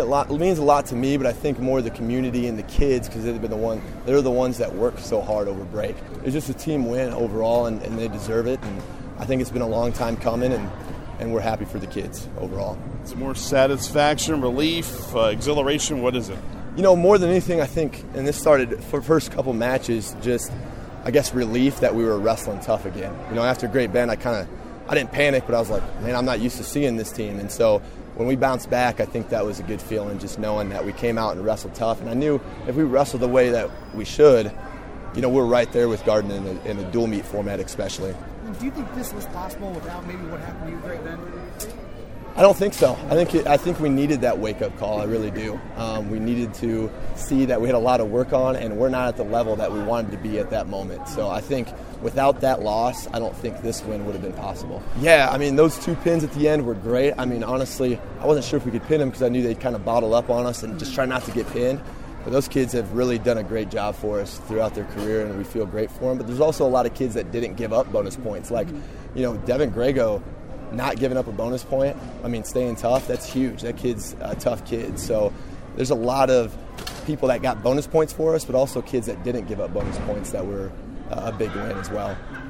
means a lot to me, but I think more the community and the kids, because they're the ones that work so hard over break. It's just a team win overall, and they deserve it. And I think it's been a long time coming, and we're happy for the kids overall. It's more satisfaction, relief, exhilaration. What is it? More than anything, I think, and this started for the first couple matches, just, I guess, relief that we were wrestling tough again. After Great Bend, I didn't panic, but I was like, man, I'm not used to seeing this team. And so when we bounced back, I think that was a good feeling, just knowing that we came out and wrestled tough. And I knew if we wrestled the way that we should, we're right there with Garden in a dual meet format especially. Do you think this was possible without maybe what happened to you, Great Bend? I don't think so. I think we needed that wake-up call. I really do. We needed to see that we had a lot of work on, and we're not at the level that we wanted to be at that moment. So I think without that loss, I don't think this win would have been possible. Yeah, those 2 pins at the end were great. Honestly, I wasn't sure if we could pin them because I knew they'd kind of bottle up on us and just try not to get pinned. But those kids have really done a great job for us throughout their career, and we feel great for them. But there's also a lot of kids that didn't give up bonus points. Like, Devin Grego, not giving up a bonus point, staying tough, that's huge. That kid's a tough kid. So there's a lot of people that got bonus points for us, but also kids that didn't give up bonus points that were a big win as well.